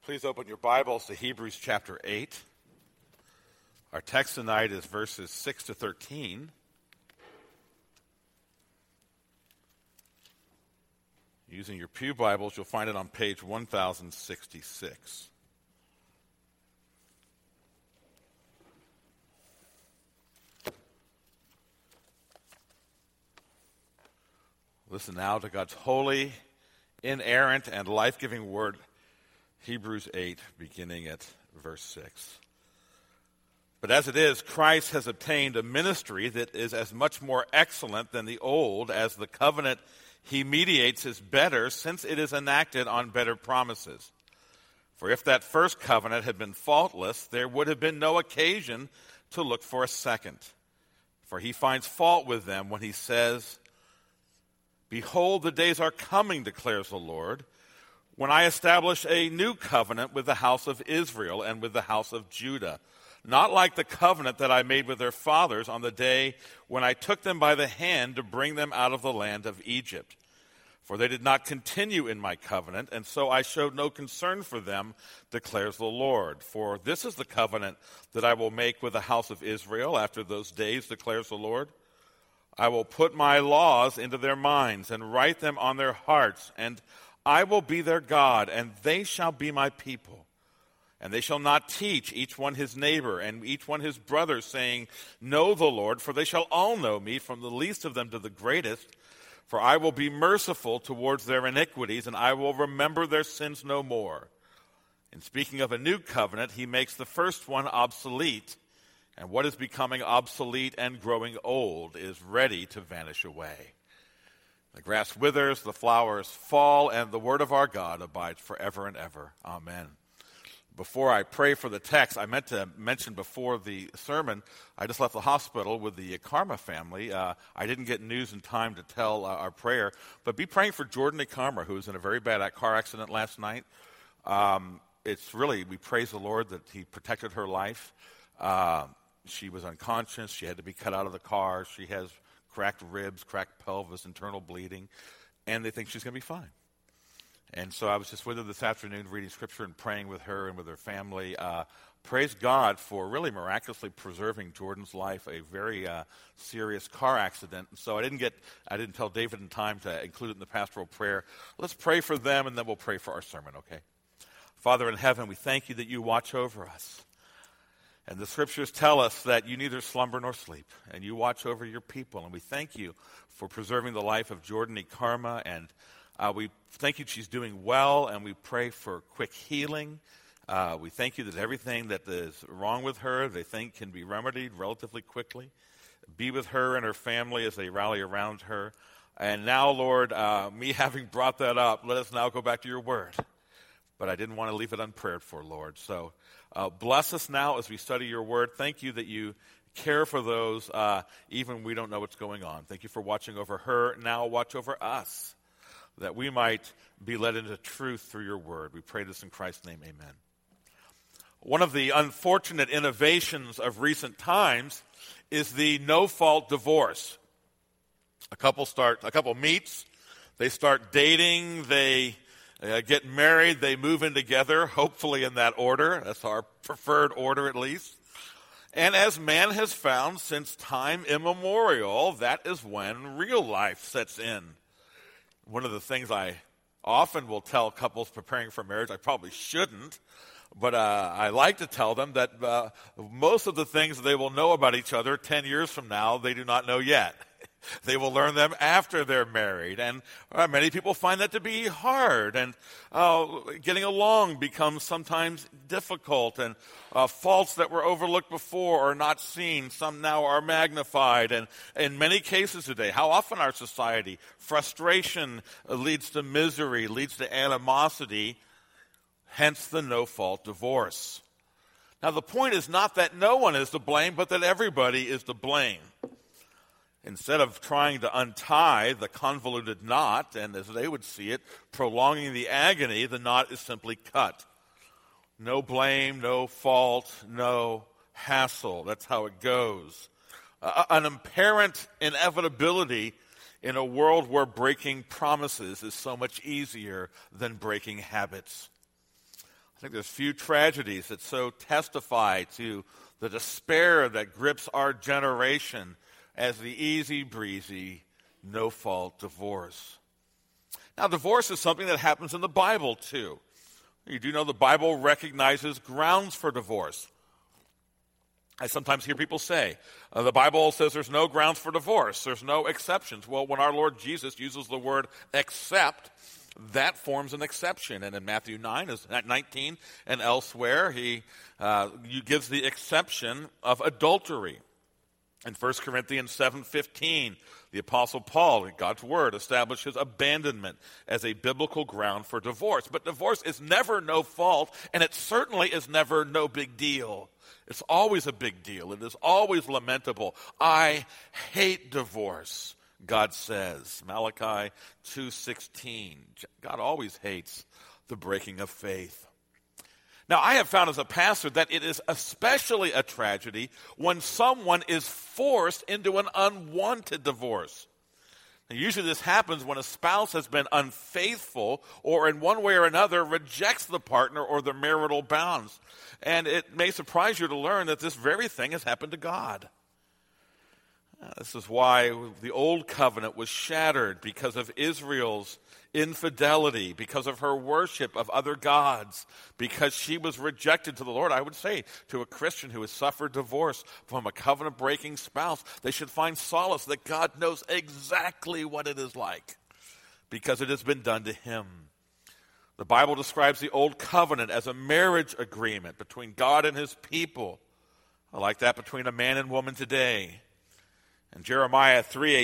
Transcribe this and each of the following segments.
Please open your Bibles to Hebrews chapter 8. Our text tonight is verses 6 to 13. Using your pew Bibles, you'll find it on page 1066. Listen now to God's holy, inerrant, and life-giving word, Hebrews 8, beginning at verse 6. But as it is, Christ has obtained a ministry that is as much more excellent than the old as the covenant he mediates is better, since it is enacted on better promises. For if that first covenant had been faultless, there would have been no occasion to look for a second. For he finds fault with them when he says, "Behold, the days are coming, declares the Lord, when I establish a new covenant with the house of Israel and with the house of Judah, not like the covenant that I made with their fathers on the day when I took them by the hand to bring them out of the land of Egypt. For they did not continue in my covenant, and so I showed no concern for them, declares the Lord. For this is the covenant that I will make with the house of Israel after those days, declares the Lord. I will put my laws into their minds and write them on their hearts, and I will be their God, and they shall be my people. And they shall not teach each one his neighbor and each one his brother, saying, Know the Lord, for they shall all know me, from the least of them to the greatest. For I will be merciful towards their iniquities, and I will remember their sins no more." In speaking of a new covenant, he makes the first one obsolete, and what is becoming obsolete and growing old is ready to vanish away. The grass withers, the flowers fall, and the word of our God abides forever and ever. Amen. Before I pray for the text, I meant to mention before the sermon, I just left the hospital with the Karma family. I didn't get news in time to tell our prayer, but be praying for Jordan Karma, who was in a very bad car accident last night. We praise the Lord that he protected her life. She was unconscious. She had to be cut out of the car. She has cracked ribs, cracked pelvis, internal bleeding, and they think she's going to be fine. And so I was just with her this afternoon reading scripture and praying with her and with her family. Praise God for really miraculously preserving Jordan's life, a very serious car accident. And so I didn't tell David in time to include it in the pastoral prayer. Let's pray for them, and then we'll pray for our sermon, okay? Father in heaven, we thank you that you watch over us. And the scriptures tell us that you neither slumber nor sleep, and you watch over your people. And we thank you for preserving the life of Jordan Karma, and we thank you she's doing well, and we pray for quick healing. We thank you that everything that is wrong with her, they think can be remedied relatively quickly. Be with her and her family as they rally around her. And now, Lord, me having brought that up, let us now go back to your word. But I didn't want to leave it unprayed for, Lord. So bless us now as we study your word. Thank you that you care for those even when we don't know what's going on. Thank you for watching over her. Now watch over us, that we might be led into truth through your word. We pray this in Christ's name, amen. One of the unfortunate innovations of recent times is the no-fault divorce. A couple meets, they start dating, they get married, they move in together, hopefully in that order. That's our preferred order, at least. And as man has found since time immemorial, that is when real life sets in. One of the things I often will tell couples preparing for marriage, I probably shouldn't, but I like to tell them that most of the things they will know about each other 10 years from now, they do not know yet. They will learn them after they're married, and many people find that to be hard, and getting along becomes sometimes difficult, and faults that were overlooked before are not seen. Some now are magnified, and in many cases today, how often our society, frustration leads to misery, leads to animosity, hence the no-fault divorce. Now, the point is not that no one is to blame, but that everybody is to blame. Instead of trying to untie the convoluted knot, and as they would see it, prolonging the agony, the knot is simply cut. No blame, no fault, no hassle. That's how it goes. An apparent inevitability in a world where breaking promises is so much easier than breaking habits. I think there's few tragedies that so testify to the despair that grips our generation as the easy breezy, no-fault divorce. Now, divorce is something that happens in the Bible, too. You do know the Bible recognizes grounds for divorce. I sometimes hear people say, the Bible says there's no grounds for divorce, there's no exceptions. Well, when our Lord Jesus uses the word except, that forms an exception. And in Matthew 19 and elsewhere, he gives the exception of adultery. In 1 Corinthians 7:15, the Apostle Paul, in God's Word, establishes abandonment as a biblical ground for divorce. But divorce is never no fault, and it certainly is never no big deal. It's always a big deal. It is always lamentable. I hate divorce, God says. Malachi 2:16. God always hates the breaking of faith. Now, I have found as a pastor that it is especially a tragedy when someone is forced into an unwanted divorce. Now, usually this happens when a spouse has been unfaithful or in one way or another rejects the partner or the marital bonds. And it may surprise you to learn that this very thing has happened to God. This is why the old covenant was shattered, because of Israel's infidelity, because of her worship of other gods, because she was rejected to the Lord. I would say to a Christian who has suffered divorce from a covenant-breaking spouse, they should find solace that God knows exactly what it is like, because it has been done to him. The Bible describes the old covenant as a marriage agreement between God and his people, like that between a man and woman today. And Jeremiah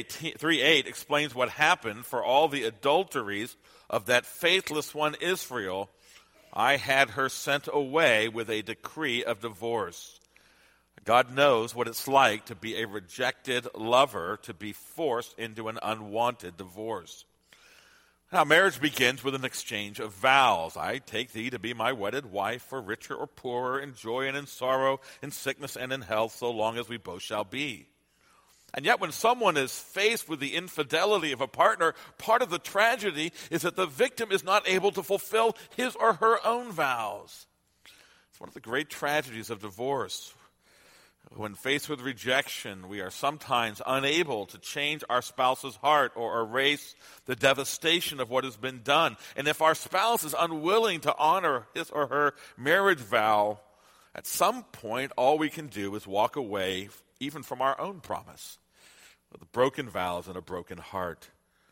3:8 explains what happened for all the adulteries of that faithless one Israel. I had her sent away with a decree of divorce. God knows what it's like to be a rejected lover, to be forced into an unwanted divorce. Now, marriage begins with an exchange of vows. I take thee to be my wedded wife, for richer or poorer, in joy and in sorrow, in sickness and in health, so long as we both shall be. And yet when someone is faced with the infidelity of a partner, part of the tragedy is that the victim is not able to fulfill his or her own vows. It's one of the great tragedies of divorce. When faced with rejection, we are sometimes unable to change our spouse's heart or erase the devastation of what has been done. And if our spouse is unwilling to honor his or her marriage vow, at some point all we can do is walk away even from our own promise, with broken vows and a broken heart.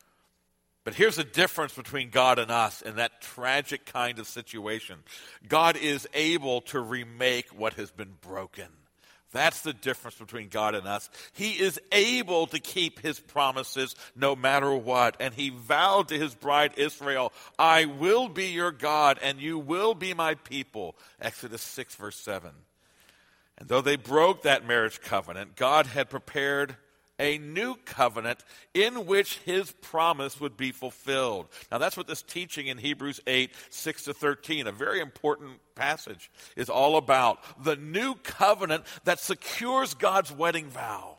But here's the difference between God and us in that tragic kind of situation. God is able to remake what has been broken. That's the difference between God and us. He is able to keep his promises no matter what. And he vowed to his bride Israel, I will be your God and you will be my people. Exodus 6 verse 7. And though they broke that marriage covenant, God had prepared a new covenant in which his promise would be fulfilled. Now that's what this teaching in Hebrews 8, 6-13, a very important passage, is all about. The new covenant that secures God's wedding vow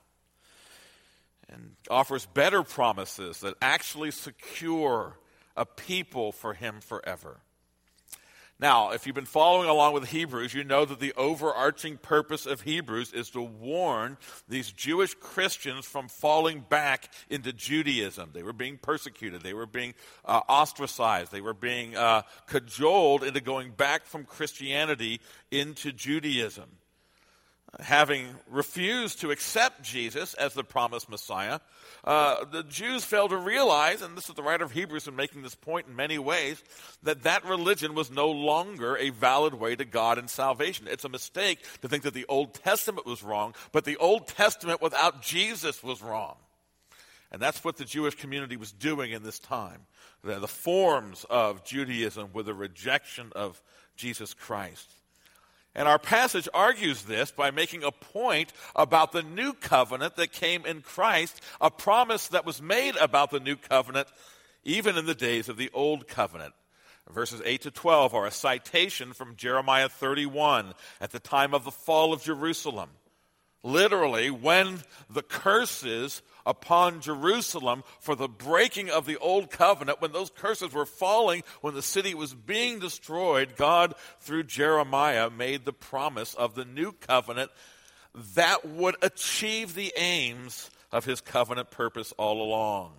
and offers better promises that actually secure a people for him forever. Now, if you've been following along with Hebrews, you know that the overarching purpose of Hebrews is to warn these Jewish Christians from falling back into Judaism. They were being persecuted. They were being ostracized. They were being cajoled into going back from Christianity into Judaism. Having refused to accept Jesus as the promised Messiah, the Jews failed to realize, and this is the writer of Hebrews in making this point in many ways, that that religion was no longer a valid way to God and salvation. It's a mistake to think that the Old Testament was wrong, but the Old Testament without Jesus was wrong. And that's what the Jewish community was doing in this time. The forms of Judaism were the rejection of Jesus Christ. And our passage argues this by making a point about the new covenant that came in Christ, a promise that was made about the new covenant even in the days of the old covenant. Verses 8-12 are a citation from Jeremiah 31 at the time of the fall of Jerusalem. Literally, when the curses upon Jerusalem for the breaking of the old covenant, when those curses were falling, when the city was being destroyed, God, through Jeremiah, made the promise of the new covenant that would achieve the aims of his covenant purpose all along.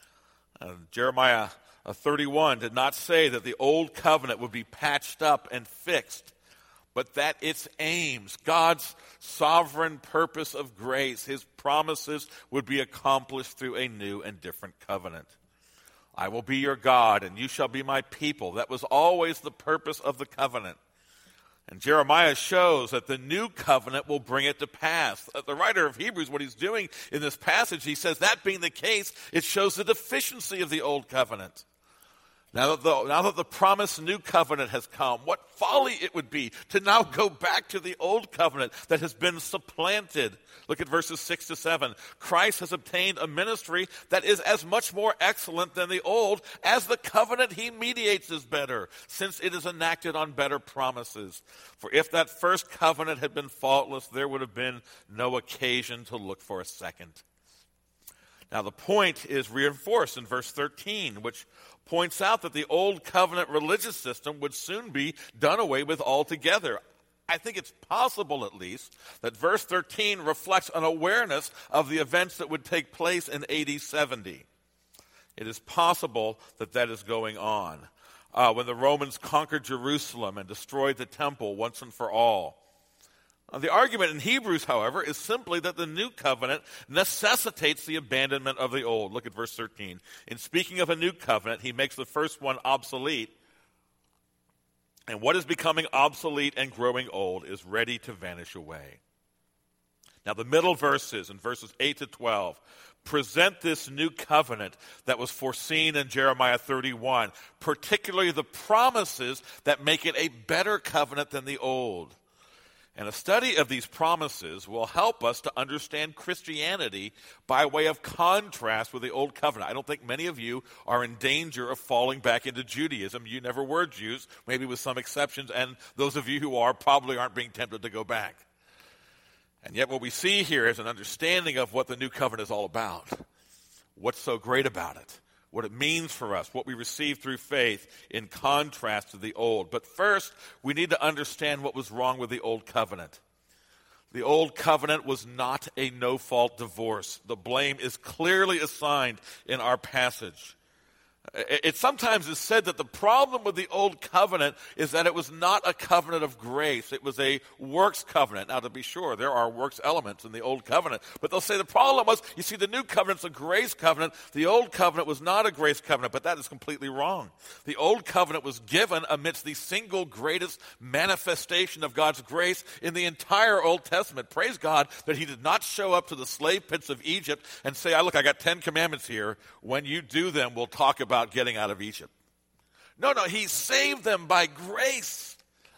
Jeremiah 31 did not say that the old covenant would be patched up and fixed, but that its aims, God's sovereign purpose of grace, his promises would be accomplished through a new and different covenant. I will be your God, and you shall be my people. That was always the purpose of the covenant. And Jeremiah shows that the new covenant will bring it to pass. The writer of Hebrews, what he's doing in this passage, he says that being the case, it shows the deficiency of the old covenant. Now that the promised new covenant has come, what folly it would be to now go back to the old covenant that has been supplanted. Look at verses 6 to 7. Christ has obtained a ministry that is as much more excellent than the old as the covenant he mediates is better, since it is enacted on better promises. For if that first covenant had been faultless, there would have been no occasion to look for a second. Now the point is reinforced in verse 13, which points out that the old covenant religious system would soon be done away with altogether. I think it's possible, at least, that verse 13 reflects an awareness of the events that would take place in AD 70. It is possible that that is going on. When the Romans conquered Jerusalem and destroyed the temple once and for all. The argument in Hebrews, however, is simply that the new covenant necessitates the abandonment of the old. Look at verse 13. In speaking of a new covenant, he makes the first one obsolete. And what is becoming obsolete and growing old is ready to vanish away. Now, the middle verses, in verses 8 to 12, present this new covenant that was foreseen in Jeremiah 31, particularly the promises that make it a better covenant than the old. And a study of these promises will help us to understand Christianity by way of contrast with the Old Covenant. I don't think many of you are in danger of falling back into Judaism. You never were Jews, maybe with some exceptions, and those of you who are probably aren't being tempted to go back. And yet what we see here is an understanding of what the New Covenant is all about. What's so great about it? What it means for us, what we receive through faith in contrast to the old. But first, we need to understand what was wrong with the old covenant. The old covenant was not a no-fault divorce. The blame is clearly assigned in our passage. It sometimes is said that the problem with the old covenant is that it was not a covenant of grace. It was a works covenant. Now, to be sure, there are works elements in the old covenant. But they'll say the problem was, you see, the new covenant's a grace covenant. The old covenant was not a grace covenant, but that is completely wrong. The old covenant was given amidst the single greatest manifestation of God's grace in the entire Old Testament. Praise God that he did not show up to the slave pits of Egypt and say, look, I got 10 commandments here. When you do them, we'll talk about getting out of Egypt. No, he saved them by grace,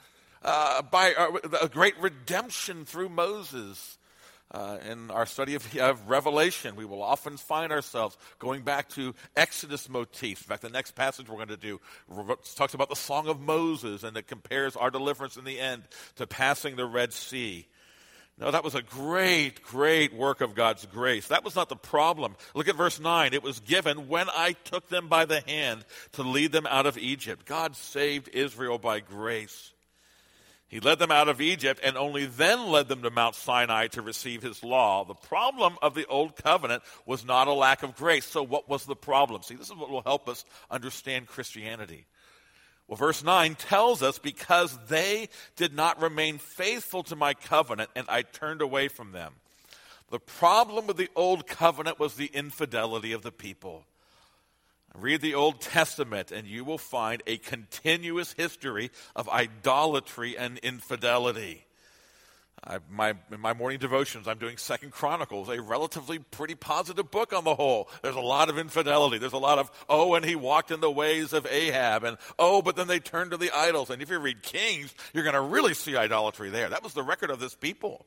by a great redemption through Moses. In our study of Revelation, we will often find ourselves going back to Exodus motifs. In fact, the next passage we're going to do talks about the Song of Moses, and it compares our deliverance in the end to passing the Red Sea. No, that was a great, great work of God's grace. That was not the problem. Look at verse 9. It was given when I took them by the hand to lead them out of Egypt. God saved Israel by grace. He led them out of Egypt and only then led them to Mount Sinai to receive his law. The problem of the old covenant was not a lack of grace. So what was the problem? See, this is what will help us understand Christianity. Well, verse 9 tells us, because they did not remain faithful to my covenant and I turned away from them. The problem with the old covenant was the infidelity of the people. Read the Old Testament and you will find a continuous history of idolatry and infidelity. In my morning devotions, I'm doing 2 Chronicles, a relatively pretty positive book on the whole. There's a lot of infidelity. There's a lot of, and he walked in the ways of Ahab, and but then they turned to the idols. And if you read Kings, you're going to really see idolatry there. That was the record of this people.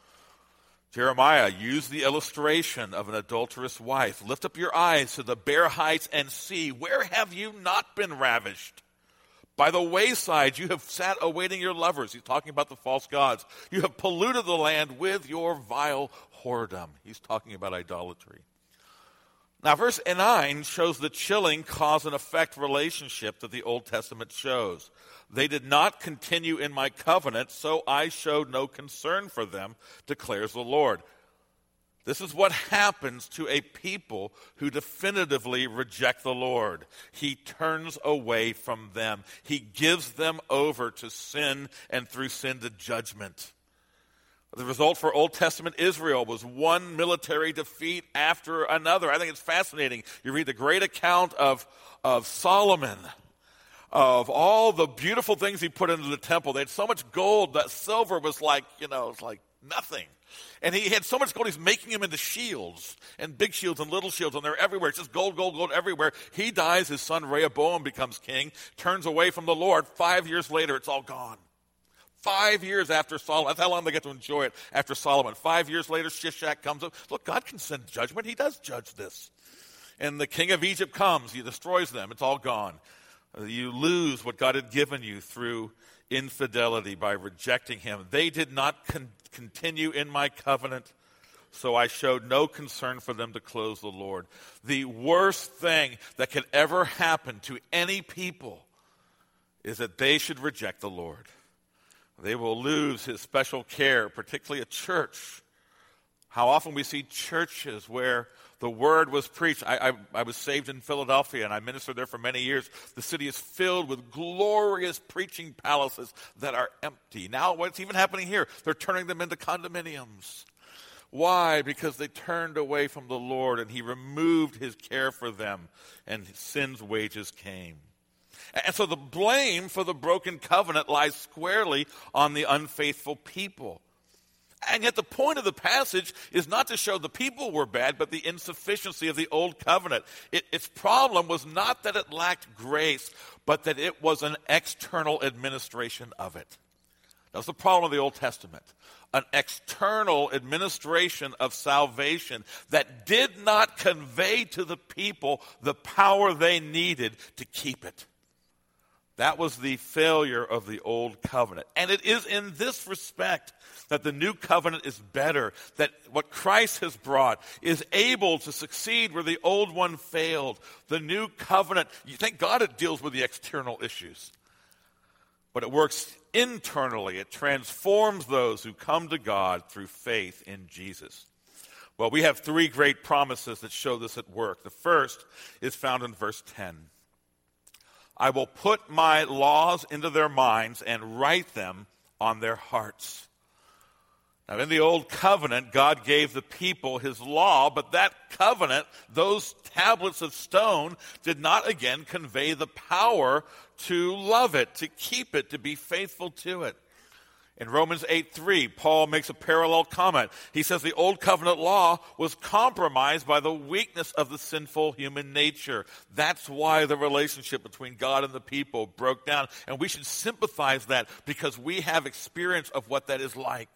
Jeremiah used the illustration of an adulterous wife. Lift up your eyes to the bare heights and see, where have you not been ravished? By the wayside you have sat awaiting your lovers. He's talking about the false gods. You have polluted the land with your vile whoredom. He's talking about idolatry. Now, verse 9 shows the chilling cause and effect relationship that the Old Testament shows. They did not continue in my covenant, so I showed no concern for them, declares the Lord. This is what happens to a people who definitively reject the Lord. He turns away from them. He gives them over to sin, and through sin to judgment. The result for Old Testament Israel was one military defeat after another. I think it's fascinating. You read the great account of Solomon, of all the beautiful things he put into the temple. They had so much gold that silver was like, it's like nothing. And he had so much gold, he's making them into shields, and big shields and little shields, and they're everywhere. It's just gold, gold, gold everywhere. He dies, his son Rehoboam becomes king, turns away from the Lord. 5 years later, it's all gone. 5 years after Solomon, that's how long they get to enjoy it after Solomon. 5 years later, Shishak comes up. Look, God can send judgment. He does judge this. And the king of Egypt comes. He destroys them. It's all gone. You lose what God had given you through infidelity by rejecting him. They did not continue in my covenant, so I showed no concern for them to close the Lord. The worst thing that could ever happen to any people is that they should reject the Lord. They will lose his special care, particularly a church. How often we see churches where the word was preached. I was saved in Philadelphia, and I ministered there for many years. The city is filled with glorious preaching palaces that are empty. Now what's even happening here? They're turning them into condominiums. Why? Because they turned away from the Lord, and he removed his care for them, and sin's wages came. And so the blame for the broken covenant lies squarely on the unfaithful people. And yet the point of the passage is not to show the people were bad, but the insufficiency of the old covenant. Its problem was not that it lacked grace, but that it was an external administration of it. That was the problem of the Old Testament. An external administration of salvation that did not convey to the people the power they needed to keep it. That was the failure of the old covenant. And it is in this respect that the new covenant is better, that what Christ has brought is able to succeed where the old one failed. The new covenant, thank God it deals with the external issues, but it works internally. It transforms those who come to God through faith in Jesus. Well, we have three great promises that show this at work. The first is found in verse 10. I will put my laws into their minds and write them on their hearts. Now, in the old covenant, God gave the people his law, but that covenant, those tablets of stone, did not again convey the power to love it, to keep it, to be faithful to it. In Romans 8:3, Paul makes a parallel comment. He says the old covenant law was compromised by the weakness of the sinful human nature. That's why the relationship between God and the people broke down. And we should sympathize that because we have experience of what that is like.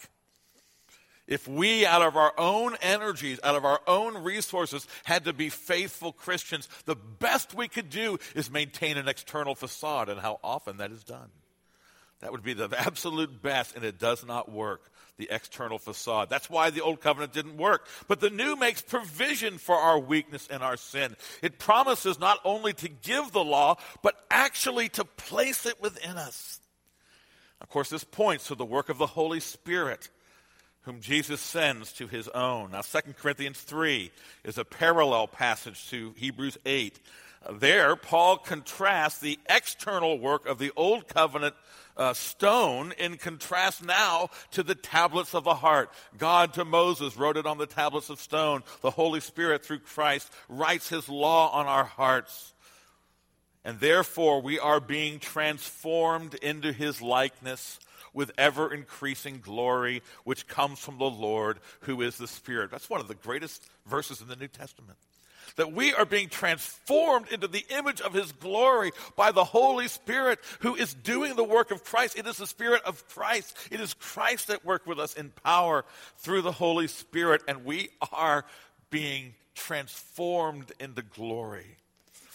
If we, out of our own energies, out of our own resources, had to be faithful Christians, the best we could do is maintain an external facade, and how often that is done. That would be the absolute best, and it does not work, the external facade. That's why the old covenant didn't work. But the new makes provision for our weakness and our sin. It promises not only to give the law, but actually to place it within us. Of course, this points to the work of the Holy Spirit, whom Jesus sends to his own. Now, 2 Corinthians 3 is a parallel passage to Hebrews 8. There, Paul contrasts the external work of the old covenant stone in contrast now to the tablets of the heart. God to Moses wrote it on the tablets of stone. The Holy Spirit through Christ writes his law on our hearts. And therefore we are being transformed into his likeness with ever-increasing glory, which comes from the Lord, who is the Spirit. That's one of the greatest verses in the New Testament. That we are being transformed into the image of his glory by the Holy Spirit who is doing the work of Christ. It is the Spirit of Christ. It is Christ at work with us in power through the Holy Spirit, and we are being transformed into glory.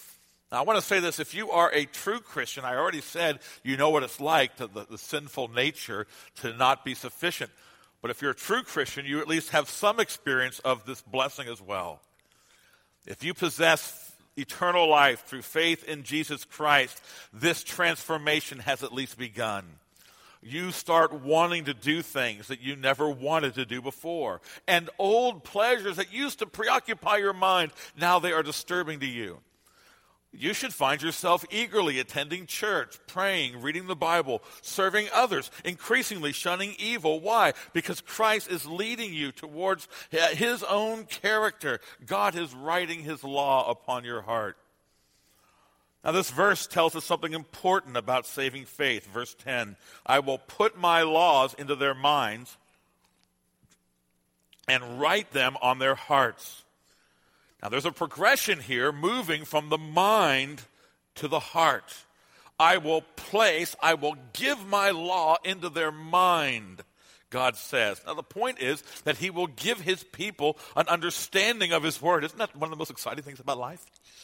Now, I want to say this. If you are a true Christian, I already said you know what it's like, the sinful nature to not be sufficient. But if you're a true Christian, you at least have some experience of this blessing as well. If you possess eternal life through faith in Jesus Christ, this transformation has at least begun. You start wanting to do things that you never wanted to do before. And old pleasures that used to preoccupy your mind, now they are disturbing to you. You should find yourself eagerly attending church, praying, reading the Bible, serving others, increasingly shunning evil. Why? Because Christ is leading you towards his own character. God is writing his law upon your heart. Now, this verse tells us something important about saving faith. Verse 10, I will put my laws into their minds and write them on their hearts. Now, there's a progression here moving from the mind to the heart. I will give my law into their mind, God says. Now, the point is that he will give his people an understanding of his word. Isn't that one of the most exciting things about life?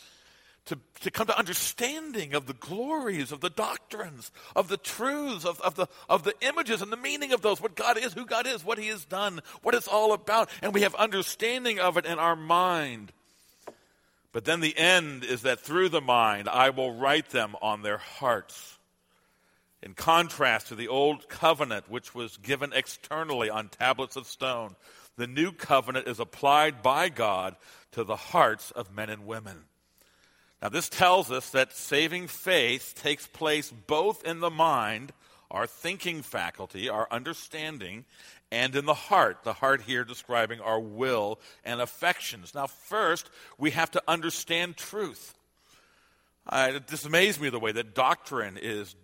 To come to understanding of the glories, of the doctrines, of the truths, of the images and the meaning of those, what God is, who God is, what he has done, what it's all about. And we have understanding of it in our mind. But then the end is that through the mind, I will write them on their hearts. In contrast to the old covenant, which was given externally on tablets of stone, the new covenant is applied by God to the hearts of men and women. Now, this tells us that saving faith takes place both in the mind, our thinking faculty, our understanding, and in the heart here describing our will and affections. Now, first, we have to understand truth. It dismays me the way that doctrine is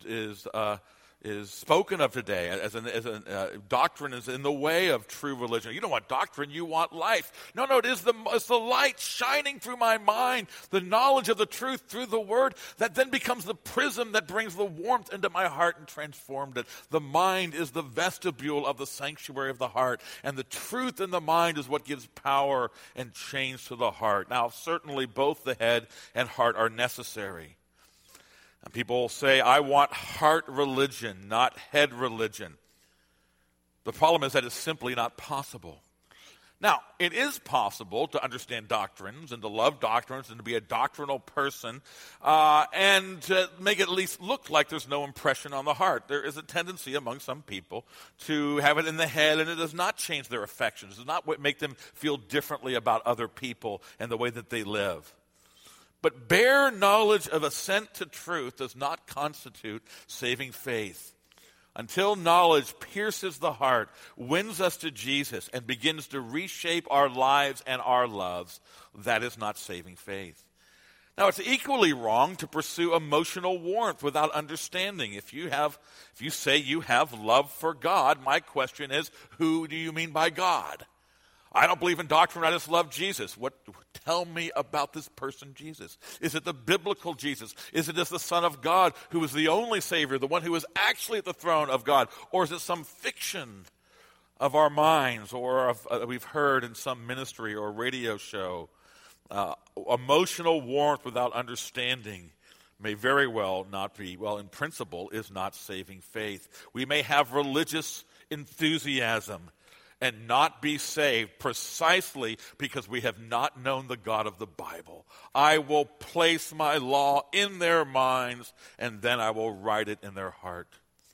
spoken of today as doctrine is in the way of true religion. You don't want doctrine, you want life. No, it's the light shining through my mind, the knowledge of the truth through the word that then becomes the prism that brings the warmth into my heart and transformed it. The mind is the vestibule of the sanctuary of the heart, and the truth in the mind is what gives power and change to the heart. Now, certainly both the head and heart are necessary. And people say, I want heart religion, not head religion. The problem is that it's simply not possible. Now, it is possible to understand doctrines and to love doctrines and to be a doctrinal person and to make it at least look like there's no impression on the heart. There is a tendency among some people to have it in the head, and it does not change their affections. It does not make them feel differently about other people and the way that they live. But bare knowledge of assent to truth does not constitute saving faith. Until knowledge pierces the heart, wins us to Jesus, and begins to reshape our lives and our loves, that is not saving faith. Now, it's equally wrong to pursue emotional warmth without understanding. If you say you have love for God, my question is, who do you mean by God? I don't believe in doctrine, I just love Jesus. Tell me about this person, Jesus. Is it the biblical Jesus? Is it just the Son of God who is the only Savior, the one who is actually at the throne of God? Or is it some fiction of our minds or we've heard in some ministry or radio show? Emotional warmth without understanding may very well not be, in principle, is not saving faith. We may have religious enthusiasm and not be saved precisely because we have not known the God of the Bible. I will place my law in their minds, and then I will write it in their heart.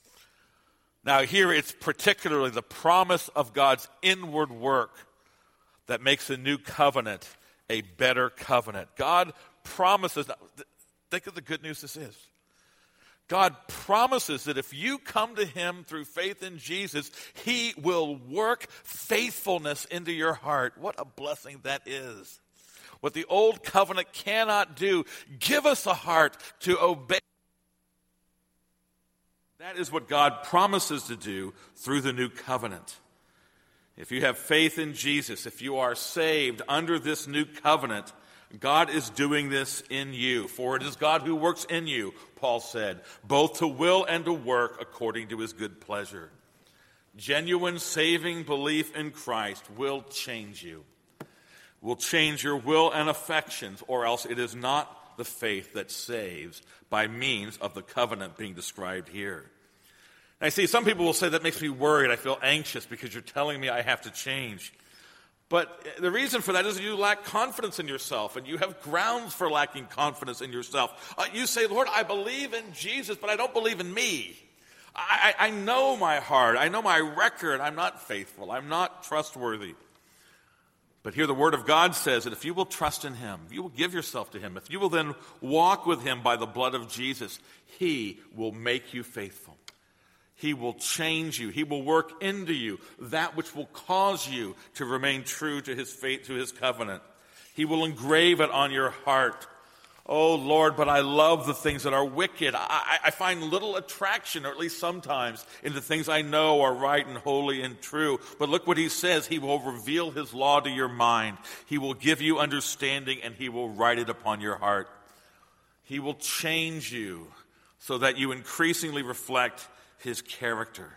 Now here it's particularly the promise of God's inward work that makes the new covenant a better covenant. God promises, think of the good news this is. God promises that if you come to him through faith in Jesus, he will work faithfulness into your heart. What a blessing that is. What the old covenant cannot do, give us a heart to obey. That is what God promises to do through the new covenant. If you have faith in Jesus, if you are saved under this new covenant, God is doing this in you. For it is God who works in you, Paul said, both to will and to work according to his good pleasure. Genuine saving belief in Christ will change you. Will change your will and affections, or else it is not the faith that saves by means of the covenant being described here. And I see some people will say that makes me worried. I feel anxious because you're telling me I have to change. But the reason for that is you lack confidence in yourself, and you have grounds for lacking confidence in yourself. You say, Lord, I believe in Jesus, but I don't believe in me. I know my heart. I know my record. I'm not faithful. I'm not trustworthy. But here the Word of God says that if you will trust in Him, if you will give yourself to Him, if you will then walk with Him by the blood of Jesus, He will make you faithful. He will change you. He will work into you that which will cause you to remain true to His faith, to His covenant. He will engrave it on your heart. Oh, Lord, but I love the things that are wicked. I find little attraction, or at least sometimes, in the things I know are right and holy and true. But look what He says. He will reveal His law to your mind. He will give you understanding, and He will write it upon your heart. He will change you so that you increasingly reflect His character.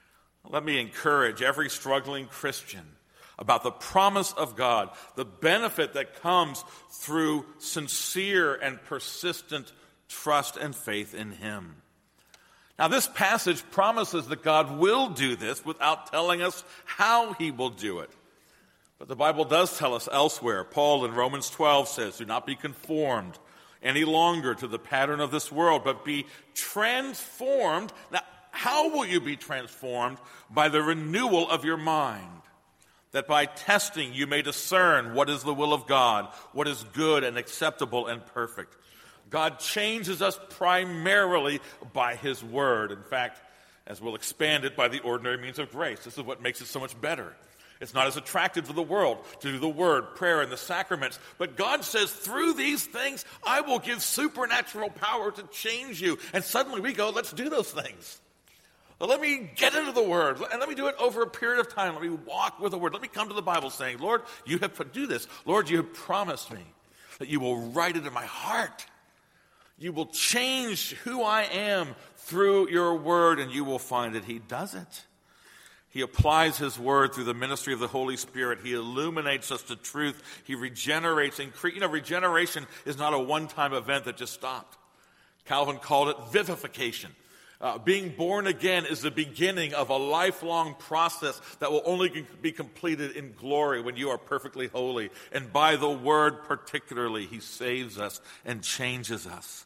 Let me encourage every struggling Christian about the promise of God, the benefit that comes through sincere and persistent trust and faith in Him. Now, this passage promises that God will do this without telling us how He will do it. But the Bible does tell us elsewhere. Paul in Romans 12 says, do not be conformed any longer to the pattern of this world, but be transformed. Now, how will you be transformed? By the renewal of your mind, that by testing you may discern what is the will of God, what is good and acceptable and perfect. God changes us primarily by His Word. In fact, as we'll expand it, by the ordinary means of grace. This is what makes it so much better. It's not as attractive to the world to do the Word, prayer, and the sacraments. But God says, through these things, I will give supernatural power to change you. And suddenly we go, let's do those things. Let me get into the Word, and let me do it over a period of time. Let me walk with the Word. Let me come to the Bible saying, Lord, you have do this. Lord, you have promised me that you will write it in my heart. You will change who I am through your Word, and you will find that He does it. He applies His Word through the ministry of the Holy Spirit. He illuminates us to truth. He regenerates. Regeneration is not a one-time event that just stopped. Calvin called it vivification. Being born again is the beginning of a lifelong process that will only be completed in glory when you are perfectly holy. And by the Word particularly, He saves us and changes us.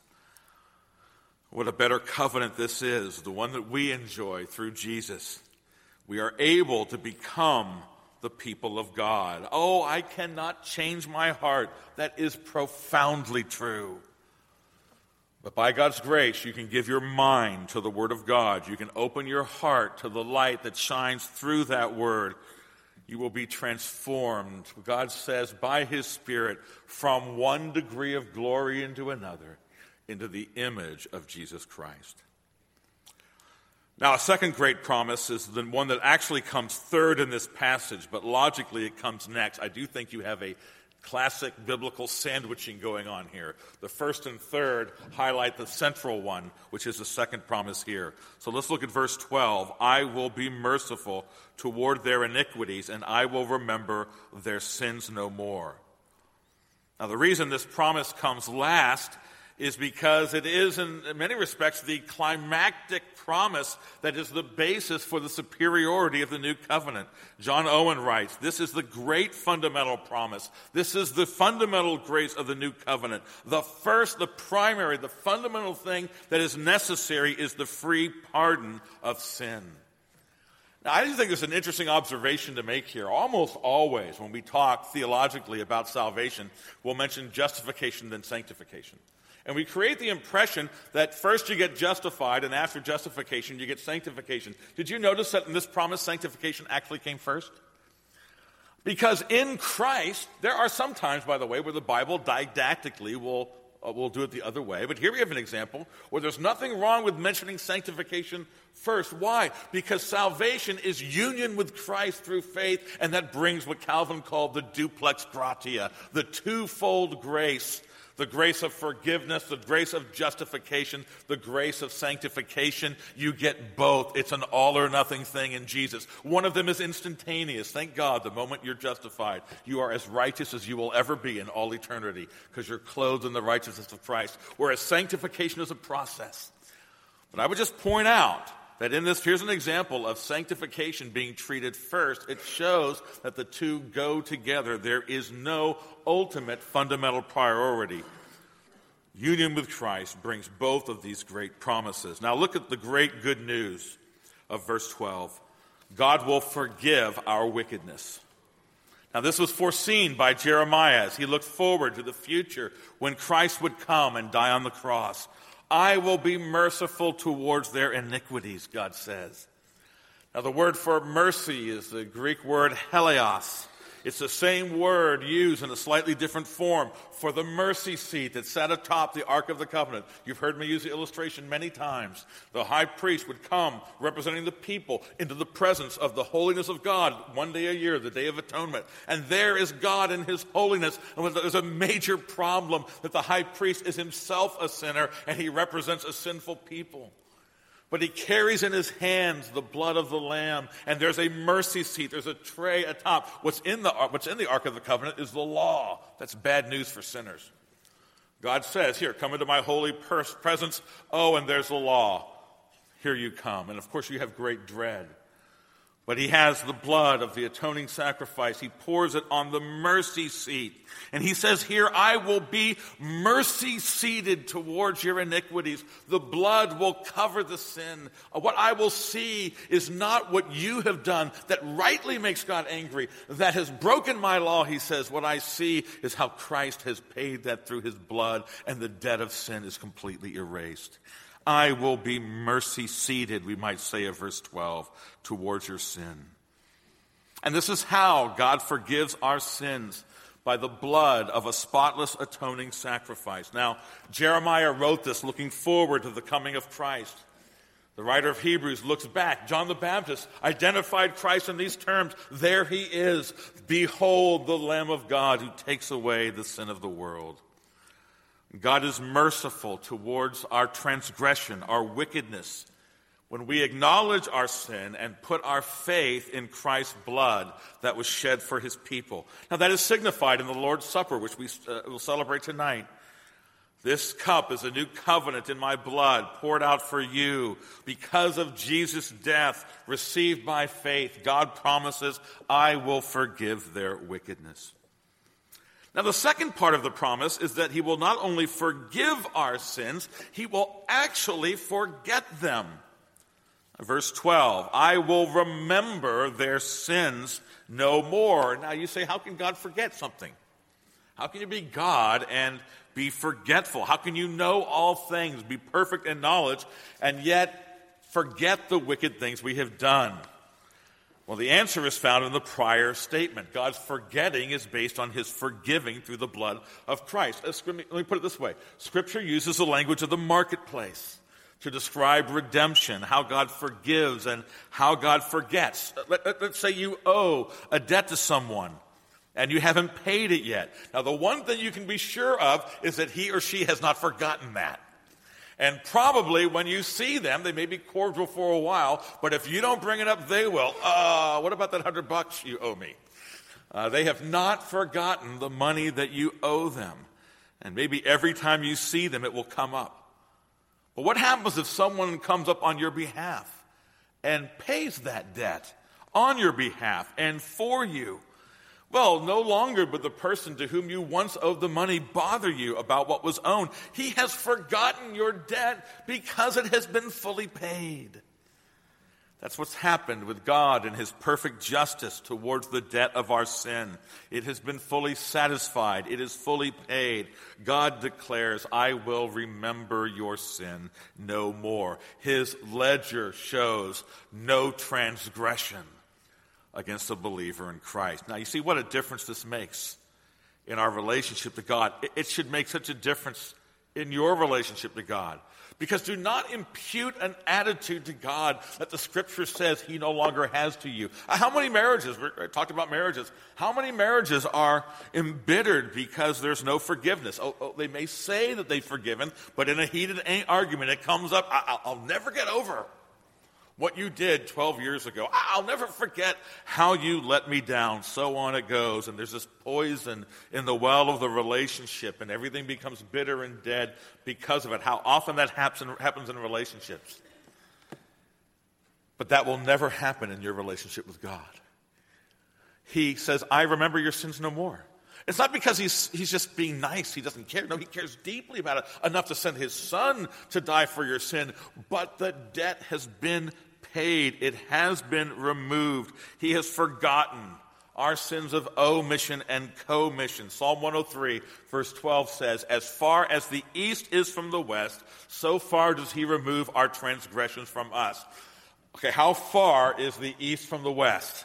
What a better covenant this is, the one that we enjoy through Jesus. We are able to become the people of God. Oh, I cannot change my heart. That is profoundly true. But by God's grace, you can give your mind to the Word of God. You can open your heart to the light that shines through that Word. You will be transformed, God says, by His Spirit from one degree of glory into another, into the image of Jesus Christ. Now, a second great promise is the one that actually comes third in this passage, but logically it comes next. I do think you have a classic biblical sandwiching going on here. The first and third highlight the central one, which is the second promise here. So let's look at verse 12. I will be merciful toward their iniquities, and I will remember their sins no more. Now, the reason this promise comes last is because it is, in many respects, the climactic promise that is the basis for the superiority of the new covenant. John Owen writes, this is the great fundamental promise. This is the fundamental grace of the new covenant. The first, the primary, the fundamental thing that is necessary is the free pardon of sin. Now, I just think there's an interesting observation to make here. Almost always when we talk theologically about salvation, we'll mention justification, then sanctification. And we create the impression that first you get justified, and after justification you get sanctification. Did you notice that in this promise, sanctification actually came first? Because in Christ, there are some times, by the way, where the Bible didactically will do it the other way. But here we have an example where there's nothing wrong with mentioning sanctification first. Why? Because salvation is union with Christ through faith, and that brings what Calvin called the duplex gratia, the twofold grace The grace of forgiveness, the grace of justification, the grace of sanctification, you get both. It's an all or nothing thing in Jesus. One of them is instantaneous. Thank God, the moment you're justified, you are as righteous as you will ever be in all eternity because you're clothed in the righteousness of Christ. Whereas sanctification is a process. But I would just point out that in this, here's an example of sanctification being treated first. It shows that the two go together. There is no ultimate fundamental priority. Union with Christ brings both of these great promises. Now look at the great good news of verse 12. God will forgive our wickedness. Now this was foreseen by Jeremiah as he looked forward to the future when Christ would come and die on the cross. I will be merciful towards their iniquities, God says. Now the word for mercy is the Greek word helios. It's the same word used in a slightly different form for the mercy seat that sat atop the Ark of the Covenant. You've heard me use the illustration many times. The high priest would come representing the people into the presence of the holiness of God one day a year, the Day of Atonement. And there is God in his holiness. And there's a major problem that the high priest is himself a sinner and he represents a sinful people. But he carries in his hands the blood of the Lamb, and there's a mercy seat. There's a tray atop. What's in the Ark of the Covenant is the law. That's bad news for sinners. God says, here, come into my holy presence. Oh, and there's the law. Here you come. And of course you have great dread. But he has the blood of the atoning sacrifice. He pours it on the mercy seat. And he says here, I will be mercy seated towards your iniquities. The blood will cover the sin. What I will see is not what you have done that rightly makes God angry, that has broken my law, he says. What I see is how Christ has paid that through his blood, and the debt of sin is completely erased. I will be mercy seated, we might say of verse 12, towards your sin. And this is how God forgives our sins, by the blood of a spotless atoning sacrifice. Now, Jeremiah wrote this looking forward to the coming of Christ. The writer of Hebrews looks back. John the Baptist identified Christ in these terms. There he is. Behold the Lamb of God who takes away the sin of the world. God is merciful towards our transgression, our wickedness, when we acknowledge our sin and put our faith in Christ's blood that was shed for his people. Now that is signified in the Lord's Supper, which we will celebrate tonight. This cup is a new covenant in my blood, poured out for you. Because of Jesus' death, received by faith, God promises, I will forgive their wickedness. Now, the second part of the promise is that he will not only forgive our sins, he will actually forget them. Verse 12, I will remember their sins no more. Now, you say, how can God forget something? How can you be God and be forgetful? How can you know all things, be perfect in knowledge, and yet forget the wicked things we have done? Well, the answer is found in the prior statement. God's forgetting is based on his forgiving through the blood of Christ. Let me put it this way. Scripture uses the language of the marketplace to describe redemption, how God forgives and how God forgets. Let's say you owe a debt to someone and you haven't paid it yet. Now, the one thing you can be sure of is that he or she has not forgotten that. And probably when you see them, they may be cordial for a while, but if you don't bring it up, they will. What about that $100 you owe me? They have not forgotten the money that you owe them. And maybe every time you see them, it will come up. But what happens if someone comes up on your behalf and pays that debt on your behalf and for you? Well, no longer would the person to whom you once owed the money bother you about what was owed. He has forgotten your debt because it has been fully paid. That's what's happened with God and his perfect justice towards the debt of our sin. It has been fully satisfied. It is fully paid. God declares, I will remember your sin no more. His ledger shows no transgression against a believer in Christ. Now, you see what a difference this makes in our relationship to God. It should make such a difference in your relationship to God. Because do not impute an attitude to God that the Scripture says he no longer has to you. How many marriages, we talked about marriages, how many marriages are embittered because there's no forgiveness? They may say that they've forgiven, but in a heated argument it comes up, I'll never get over what you did 12 years ago. I'll never forget how you let me down. So on it goes. And there's this poison in the well of the relationship, and everything becomes bitter and dead because of it. How often that happens in relationships. But that will never happen in your relationship with God. He says, I remember your sins no more. It's not because he's just being nice. He doesn't care. No, he cares deeply about it, enough to send his son to die for your sin. But the debt has been paid. It has been removed. He has forgotten our sins of omission and commission. Psalm 103, verse 12 says, as far as the east is from the west, so far does he remove our transgressions from us. Okay, how far is the east from the west?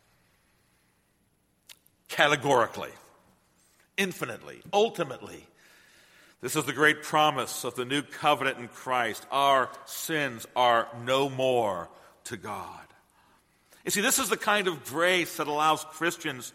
Categorically. Infinitely, ultimately. This is the great promise of the new covenant in Christ. Our sins are no more to God. You see, this is the kind of grace that allows Christians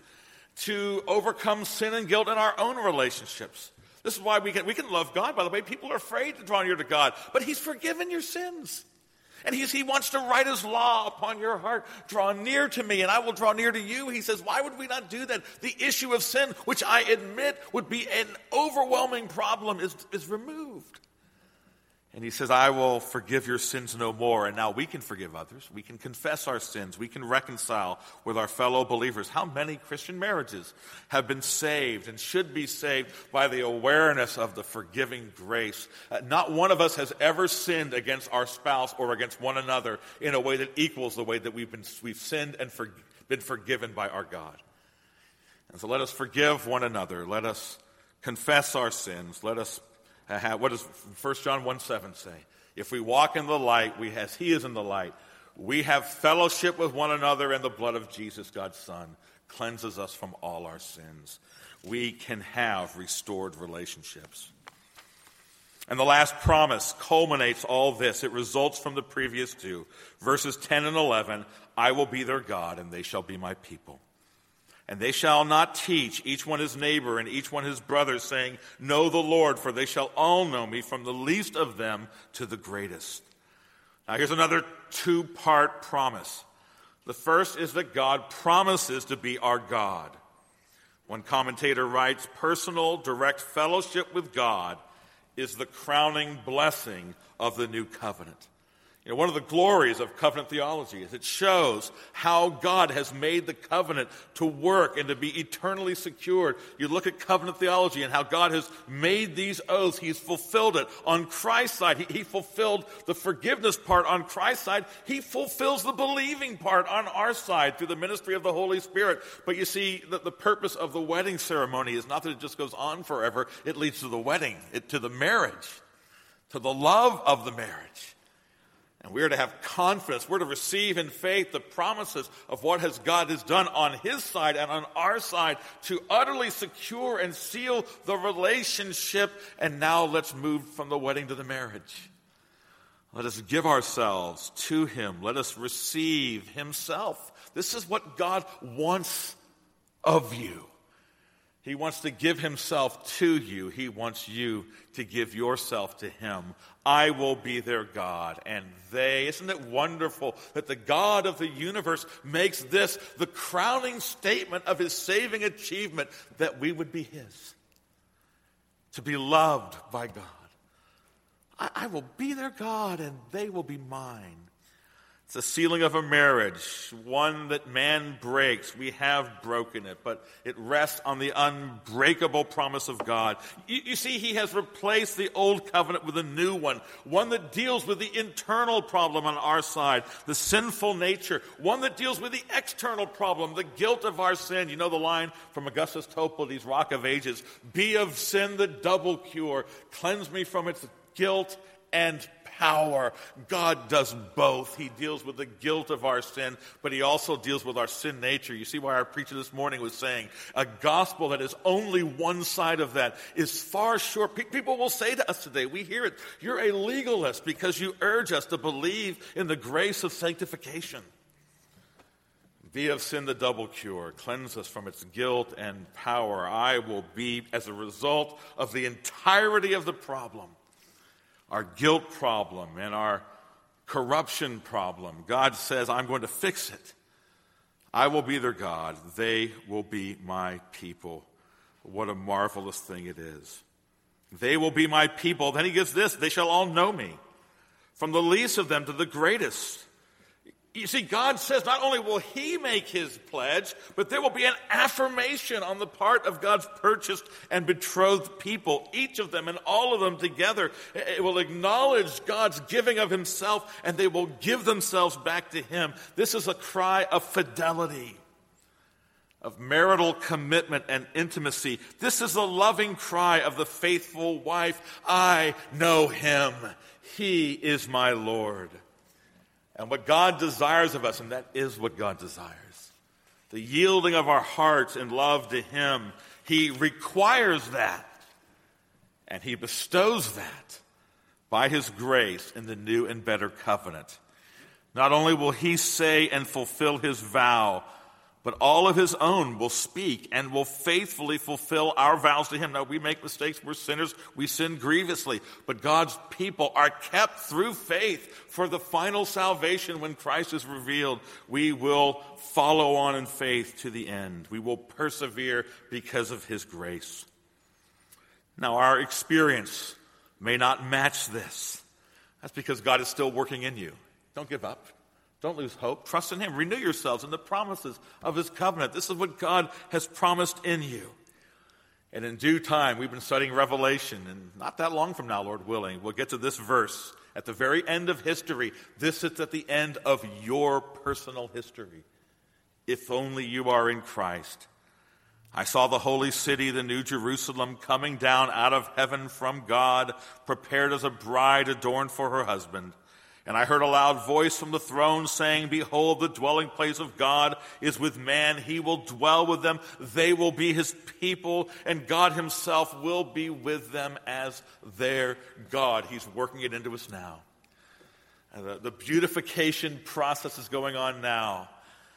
to overcome sin and guilt in our own relationships. This is why we can love God. By the way, people are afraid to draw near to God, but he's forgiven your sins. And he wants to write his law upon your heart. Draw near to me, and I will draw near to you. He says, why would we not do that? The issue of sin, which I admit would be an overwhelming problem, is removed. And he says, I will forgive your sins no more. And now we can forgive others. We can confess our sins. We can reconcile with our fellow believers. How many Christian marriages have been saved and should be saved by the awareness of the forgiving grace? Not one of us has ever sinned against our spouse or against one another in a way that equals the way that we've sinned and been forgiven by our God. And so let us forgive one another. Let us confess our sins. Let us what does 1 John 1:7 say? If we walk in the light, as he is in the light, we have fellowship with one another, and the blood of Jesus, God's Son, cleanses us from all our sins. We can have restored relationships. And the last promise culminates all this. It results from the previous two. Verses 10 and 11, I will be their God, and they shall be my people. And they shall not teach each one his neighbor and each one his brother, saying, know the Lord, for they shall all know me, from the least of them to the greatest. Now here's another two-part promise. The first is that God promises to be our God. One commentator writes, personal, direct fellowship with God is the crowning blessing of the new covenant. You know, one of the glories of covenant theology is it shows how God has made the covenant to work and to be eternally secured. You look at covenant theology and how God has made these oaths. He's fulfilled it on Christ's side. He fulfilled the forgiveness part on Christ's side. He fulfills the believing part on our side through the ministry of the Holy Spirit. But you see, that the purpose of the wedding ceremony is not that it just goes on forever. It leads to the wedding, to the marriage, to the love of the marriage. And we are to have confidence. We're to receive in faith the promises of what God has done on his side and on our side to utterly secure and seal the relationship. And now let's move from the wedding to the marriage. Let us give ourselves to him. Let us receive himself. This is what God wants of you. He wants to give himself to you. He wants you to give yourself to him. I will be their God, and they. Isn't it wonderful that the God of the universe makes this the crowning statement of his saving achievement, that we would be his, to be loved by God. I will be their God, and they will be mine. It's a sealing of a marriage, one that man breaks. We have broken it, but it rests on the unbreakable promise of God. You see, he has replaced the old covenant with a new one that deals with the internal problem on our side, the sinful nature, one that deals with the external problem, the guilt of our sin. You know the line from Augustus Toplades' Rock of Ages, be of sin the double cure, cleanse me from its guilt and power. God does both. He deals with the guilt of our sin, but he also deals with our sin nature. You see why our preacher this morning was saying a gospel that is only one side of that is far short. People will say to us today, we hear it, you're a legalist because you urge us to believe in the grace of sanctification. Thee of sin the double cure, cleanse us from its guilt and power. I will be, as a result of the entirety of the problem, our guilt problem and our corruption problem, God says, I'm going to fix it. I will be their God. They will be my people. What a marvelous thing it is. They will be my people. Then he gives this, they shall all know me, from the least of them to the greatest. You see, God says not only will he make his pledge, but there will be an affirmation on the part of God's purchased and betrothed people. Each of them and all of them together, it will acknowledge God's giving of himself, and they will give themselves back to him. This is a cry of fidelity, of marital commitment and intimacy. This is the loving cry of the faithful wife. I know him. He is my Lord. And what God desires of us, and that is what God desires, the yielding of our hearts in love to him, he requires that, and he bestows that by his grace in the new and better covenant. Not only will he say and fulfill his vow, but all of his own will speak and will faithfully fulfill our vows to him. Now, we make mistakes. We're sinners. We sin grievously. But God's people are kept through faith for the final salvation when Christ is revealed. We will follow on in faith to the end. We will persevere because of his grace. Now, our experience may not match this. That's because God is still working in you. Don't give up. Don't lose hope. Trust in him. Renew yourselves in the promises of his covenant. This is what God has promised in you. And in due time, we've been studying Revelation, and not that long from now, Lord willing, we'll get to this verse at the very end of history. This is at the end of your personal history. If only you are in Christ. I saw the holy city, the new Jerusalem, coming down out of heaven from God, prepared as a bride adorned for her husband. And I heard a loud voice from the throne saying, Behold, the dwelling place of God is with man. He will dwell with them. They will be his people, and God himself will be with them as their God. He's working it into us now. The beautification process is going on now.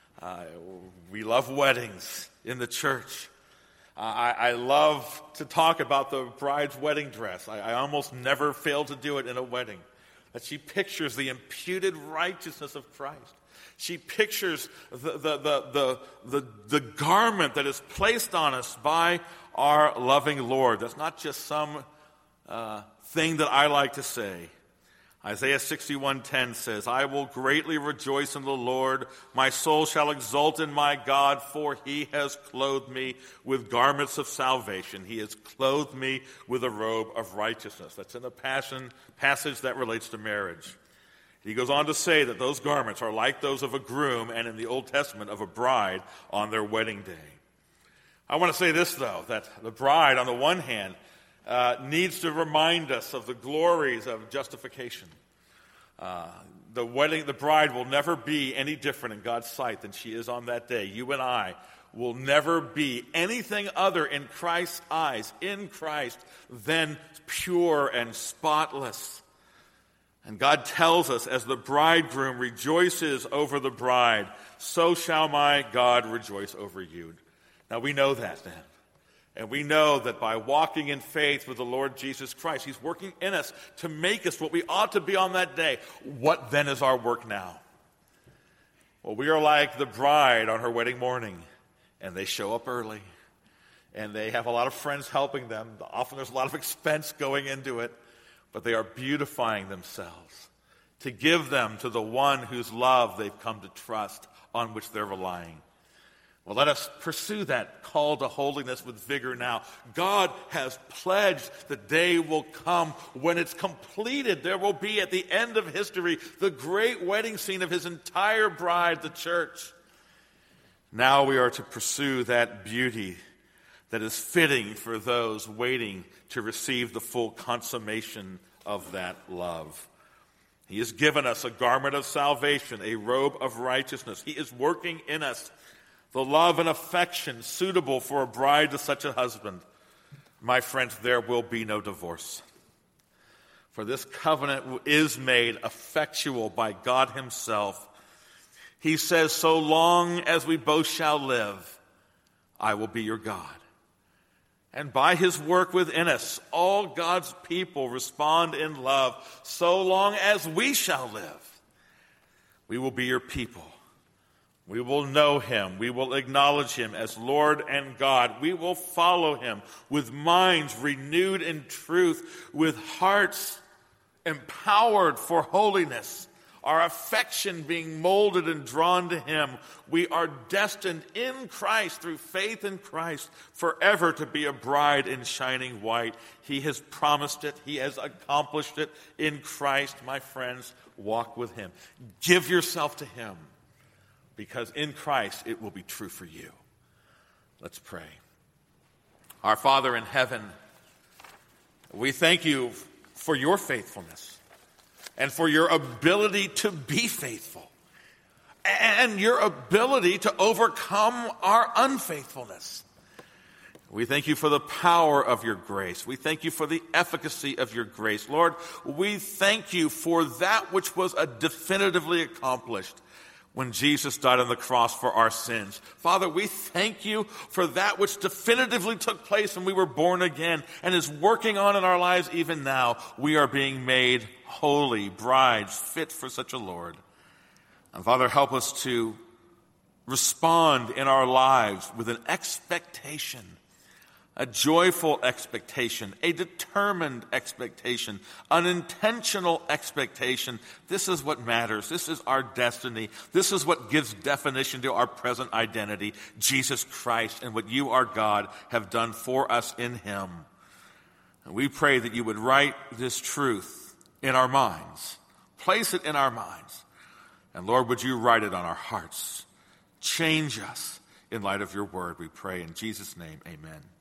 We love weddings in the church. I love to talk about the bride's wedding dress. I almost never fail to do it in a wedding. That she pictures the imputed righteousness of Christ. She pictures the garment that is placed on us by our loving Lord. That's not just some thing that I like to say. Isaiah 61:10 says, I will greatly rejoice in the Lord. My soul shall exult in my God, for he has clothed me with garments of salvation. He has clothed me with a robe of righteousness. That's in the passage that relates to marriage. He goes on to say that those garments are like those of a groom, and in the Old Testament of a bride on their wedding day. I want to say this, though, that the bride, on the one hand, needs to remind us of the glories of justification. The bride will never be any different in God's sight than she is on that day. You and I will never be anything other in Christ's eyes, in Christ, than pure and spotless. And God tells us, as the bridegroom rejoices over the bride, so shall my God rejoice over you. Now we know that then. And we know that by walking in faith with the Lord Jesus Christ, he's working in us to make us what we ought to be on that day. What then is our work now? Well, we are like the bride on her wedding morning, and they show up early, and they have a lot of friends helping them. Often there's a lot of expense going into it, but they are beautifying themselves to give them to the one whose love they've come to trust, on which they're relying. Well, let us pursue that call to holiness with vigor now. God has pledged the day will come when it's completed. There will be, at the end of history, the great wedding scene of his entire bride, the church. Now we are to pursue that beauty that is fitting for those waiting to receive the full consummation of that love. He has given us a garment of salvation, a robe of righteousness. He is working in us the love and affection suitable for a bride to such a husband. My friends, there will be no divorce. For this covenant is made effectual by God himself. He says, so long as we both shall live, I will be your God. And by his work within us, all God's people respond in love. So long as we shall live, we will be your people. We will know him. We will acknowledge him as Lord and God. We will follow him with minds renewed in truth, with hearts empowered for holiness, our affection being molded and drawn to him. We are destined in Christ, through faith in Christ, forever to be a bride in shining white. He has promised it. He has accomplished it in Christ. My friends, walk with him. Give yourself to him, because in Christ it will be true for you. Let's pray. Our Father in heaven, we thank you for your faithfulness and for your ability to be faithful and your ability to overcome our unfaithfulness. We thank you for the power of your grace. We thank you for the efficacy of your grace. Lord, we thank you for that which was definitively accomplished when Jesus died on the cross for our sins. Father, we thank you for that which definitively took place when we were born again and is working on in our lives even now. We are being made holy brides, fit for such a Lord. And Father, help us to respond in our lives with an expectation, a joyful expectation, a determined expectation, an intentional expectation. This is what matters. This is our destiny. This is what gives definition to our present identity, Jesus Christ, and what you, our God, have done for us in him. And we pray that you would write this truth in our minds, place it in our minds, and Lord, would you write it on our hearts? Change us in light of your word, we pray in Jesus' name, amen.